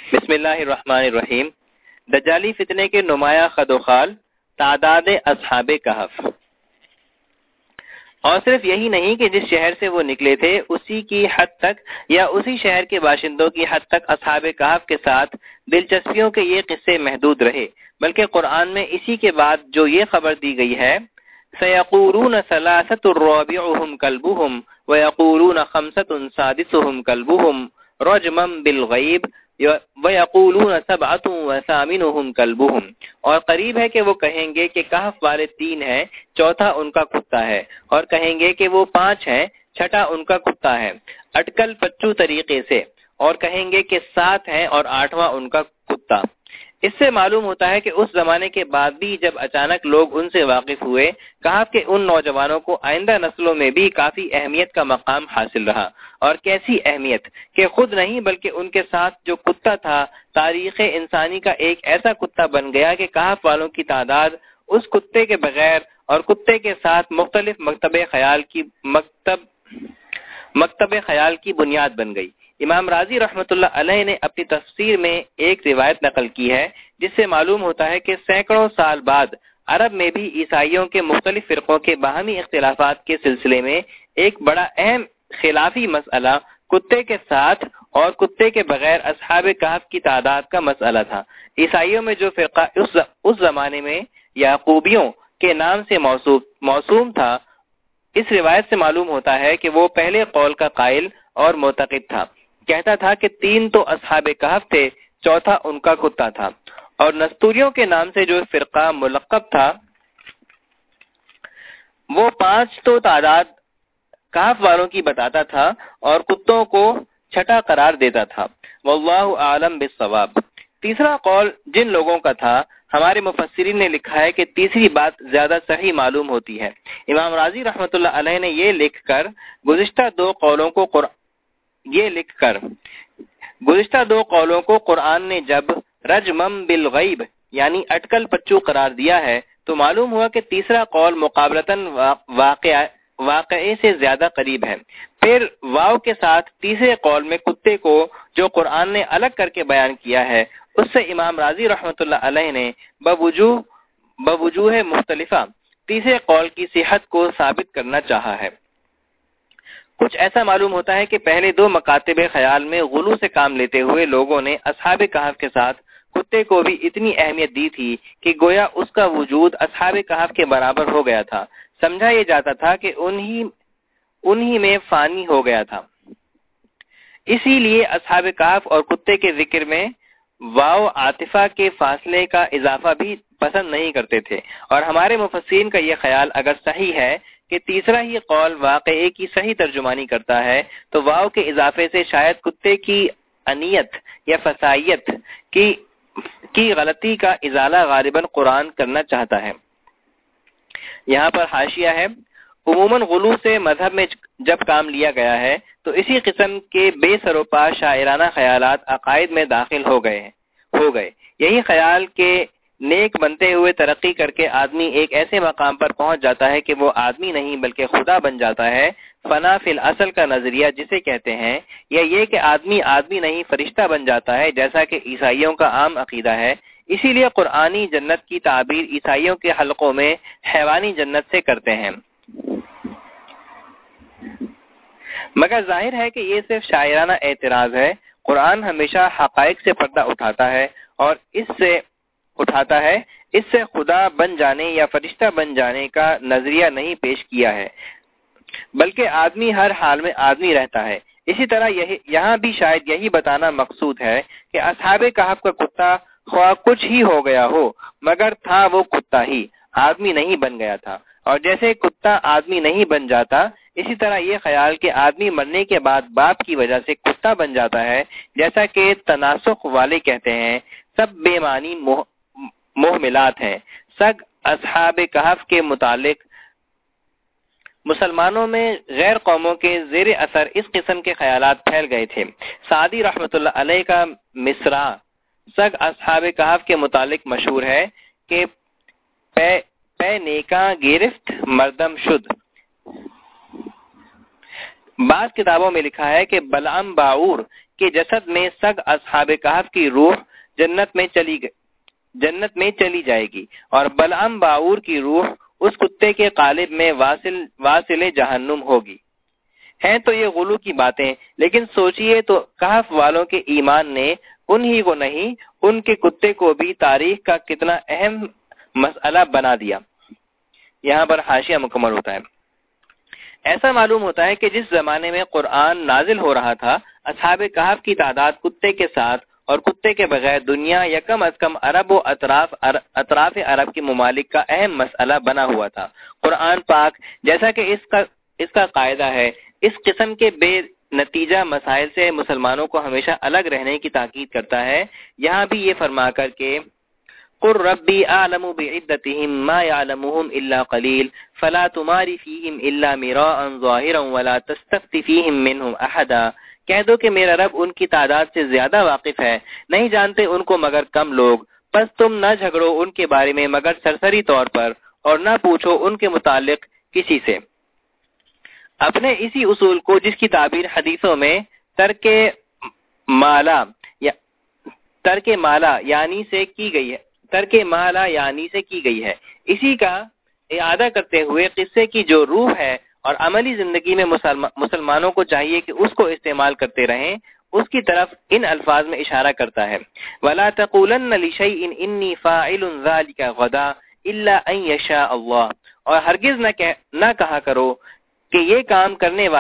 بسم اللہ الرحمن الرحیم۔ دجالی فتنے کے نمایاں خد و خال، تعداد اصحاب کہف۔ اور صرف یہی نہیں کہ جس شہر سے وہ نکلے تھے اسی کی حد تک یا اسی شہر کے باشندوں کی حد تک اصحاب کہف کے ساتھ دلچسپیوں کے یہ قصے محدود رہے، بلکہ قرآن میں اسی کے بعد جو یہ خبر دی گئی ہے سَيَقُولُونَ ثَلَاثَةٌ رَابِعُهُمْ كَلْبُهُمْ وَيَقُولُونَ خَمْسَةٌ سَادِسُهُمْ كَلْبُهُمْ رَجْمًا بِالْغَيْبِ وَيَقُولُونَ سَبْعَةٌ وَثَامِنُهُمْ كَلْبُهُمْ، اور قریب ہے کہ وہ کہیں گے کہ کہف والے 3 ہیں، چوتھا ان کا کتا ہے، اور کہیں گے کہ وہ 5 ہیں، چھٹا ان کا کتا ہے، اٹکل پچو طریقے سے، اور کہیں گے کہ 7 ہیں اور 8واں ان کا کتا۔ اس سے معلوم ہوتا ہے کہ اس زمانے کے بعد بھی جب اچانک لوگ ان سے واقف ہوئے، کہف کے ان نوجوانوں کو آئندہ نسلوں میں بھی کافی اہمیت کا مقام حاصل رہا، اور کیسی اہمیت کہ خود نہیں بلکہ ان کے ساتھ جو کتا تھا تاریخ انسانی کا ایک ایسا کتا بن گیا کہ کہف والوں کی تعداد اس کتے کے بغیر اور کتے کے ساتھ مختلف مکتب خیال کی بنیاد بن گئی۔ امام راضی رحمۃ اللہ علیہ نے اپنی تفسیر میں ایک روایت نقل کی ہے جس سے معلوم ہوتا ہے کہ سینکڑوں سال بعد عرب میں بھی عیسائیوں کے مختلف فرقوں کے باہمی اختلافات کے سلسلے میں ایک بڑا اہم خلافی مسئلہ کتے کے ساتھ اور کتے کے بغیر اصحاب کہف کی تعداد کا مسئلہ تھا۔ عیسائیوں میں جو فرقہ اس زمانے میں یعقوبیوں کے نام سے موسوم تھا، اس روایت سے معلوم ہوتا ہے کہ وہ پہلے قول کا قائل اور معتقد تھا، کہتا تھا کہ 3 تو اصحاب کہف تھے، چوتھا ان کا کتا تھا، اور نستوریوں کے نام سے جو فرقہ ملقب تھا وہ 5 تو تعداد کہف والوں کی بتاتا تھا اور کتوں کو چھٹا قرار دیتا تھا۔ واللہ اعلم بالصواب۔ تیسرا قول جن لوگوں کا تھا، ہمارے مفسرین نے لکھا ہے کہ تیسری بات زیادہ صحیح معلوم ہوتی ہے۔ امام راضی رحمۃ اللہ علیہ نے یہ لکھ کر گزشتہ دو قولوں کو قرآن نے جب رجمم بالغیب یعنی اٹکل پچو قرار دیا ہے تو معلوم ہوا کہ تیسرا قول مقابلتاً واقعے سے زیادہ قریب ہے۔ پھر واو کے ساتھ تیسرے قول میں کتے کو جو قرآن نے الگ کر کے بیان کیا ہے، اس سے امام راضی رحمۃ اللہ علیہ نے بوجوہ مختلفہ تیسرے قول کی صحت کو ثابت کرنا چاہا ہے۔ کچھ ایسا معلوم ہوتا ہے کہ پہلے 2 مکاتب خیال میں غلو سے کام لیتے ہوئے لوگوں نے اصحاب کہف کے ساتھ کتے کو بھی اتنی اہمیت دی تھی کہ گویا اس کا وجود اصحاب کہف کے برابر ہو گیا تھا، سمجھا یہ جاتا تھا کہ انہی میں فانی ہو گیا تھا۔ اسی لیے اصحاب کہف اور کتے کے ذکر میں واو عاطفہ کے فاصلے کا اضافہ بھی پسند نہیں کرتے تھے، اور ہمارے مفسرین کا یہ خیال اگر صحیح ہے کہ تیسرا ہی قول واقعے کی صحیح ترجمانی کرتا ہے تو واو کے اضافے سے شاید کتے کی انیت یا فسائیت کی غلطی کا ازالہ غالباً قرآن کرنا چاہتا ہے۔ یہاں پر حاشیہ ہے، عموماً غلو سے مذہب میں جب کام لیا گیا ہے تو اسی قسم کے بے سروپا شاعرانہ خیالات عقائد میں داخل ہو گئے۔ یہی خیال کے نیک بنتے ہوئے ترقی کر کے آدمی ایک ایسے مقام پر پہنچ جاتا ہے کہ وہ آدمی نہیں بلکہ خدا بن جاتا ہے، فنا فی الاصل کا نظریہ جسے کہتے ہیں، یا یہ کہ آدمی نہیں فرشتہ بن جاتا ہے جیسا کہ عیسائیوں کا عام عقیدہ ہے۔ اسی لیے قرآنی جنت کی تعبیر عیسائیوں کے حلقوں میں حیوانی جنت سے کرتے ہیں، مگر ظاہر ہے کہ یہ صرف شاعرانہ اعتراض ہے۔ قرآن ہمیشہ حقائق سے پردہ اٹھاتا ہے اور اس سے خدا بن جانے یا فرشتہ بن جانے کا نظریہ نہیں پیش کیا ہے، بلکہ آدمی ہر حال میں آدمی رہتا ہے۔ اسی طرح یہاں بھی شاید یہی بتانا مقصود ہے کہ اصحاب کہف کا کتا خواہ کچھ ہی ہو گیا ہو مگر تھا وہ کتا ہی، آدمی نہیں بن گیا تھا، اور جیسے کتا آدمی نہیں بن جاتا اسی طرح یہ خیال کہ آدمی مرنے کے بعد باپ کی وجہ سے کتا بن جاتا ہے، جیسا کہ تناسخ والے کہتے ہیں، سب بے معنی محملات ہیں۔ سگ اصحاب کہف کے متعلق مسلمانوں میں غیر قوموں کے زیر اثر اس قسم کے خیالات پھیل گئے تھے۔ سعدی رحمۃ اللہ علیہ کا مصرع سگ اصحاب کہف کے متعلق مشہور ہے کہ پے نیکاں گرفت مردم شد۔ بعض کتابوں میں لکھا ہے کہ بلعم باعور کہ جسد میں سگ اصحاب کہف کی روح جنت میں چلی جائے گی اور بلعم باعور کی روح اس کتے کے قالب میں واصل جہنم ہوگی. ہیں تو یہ غلو کی باتیں، لیکن سوچئے تو کہف والوں کے ایمان نے انہی کو نہیں ان کے کتے کو بھی تاریخ کا کتنا اہم مسئلہ بنا دیا. یہاں پر حاشیہ مکمل ہوتا ہے. ایسا معلوم ہوتا ہے کہ جس زمانے میں قرآن نازل ہو رہا تھا اصحاب کہف کی تعداد کتے کے ساتھ اور کتے کے بغیر دنیا یا کم از کم عرب و اطراف عرب کے ممالک کا اہم مسئلہ بنا ہوا تھا. قرآن پاک جیسا کہ اس کا قاعدہ ہے اس قسم کے بے نتیجہ مسائل سے مسلمانوں کو ہمیشہ الگ رہنے کی تاکید کرتا ہے. یہاں بھی یہ فرما کر کہ قُلْ رَبِّي أَعْلَمُ بِعِدَّتِهِمْ مَا يَعْلَمُهُمْ إِلَّا قَلِيلٌ فَلَا تُمَارِ فِيهِمْ إِلَّا مِرَاءً ظَاهِرًا وَلَا تَسْتَفْتِ فِيهِمْ مِنْهُمْ أَحَدًا. کہہ دو کہ میرا رب ان کی تعداد سے زیادہ واقف ہے، نہیں جانتے ان کو مگر کم لوگ، پس تم نہ جھگڑو ان کے بارے میں مگر سرسری طور پر اور نہ پوچھو ان کے متعلق کسی سے. اپنے اسی اصول کو جس کی تعبیر حدیثوں میں ترک مالا یعنی سے کی گئی ہے، اسی کا اعادہ کرتے ہوئے قصے کی جو روح ہے اور عملی زندگی میں مسلمانوں کو چاہیے کہ اس کو استعمال کرتے رہیں، اس کی طرف ان الفاظ میں اشارہ کرتا ہے. وَلَا تَقُولَنَّ لِشَيْءٍ إِنِّي فَاعِلٌ ذَلِكَ غَدًا إِلَّا أَن يَشَاءَ اللَّهُ. اور ہرگز نہ کہا کرو کہ یہ کام کرنے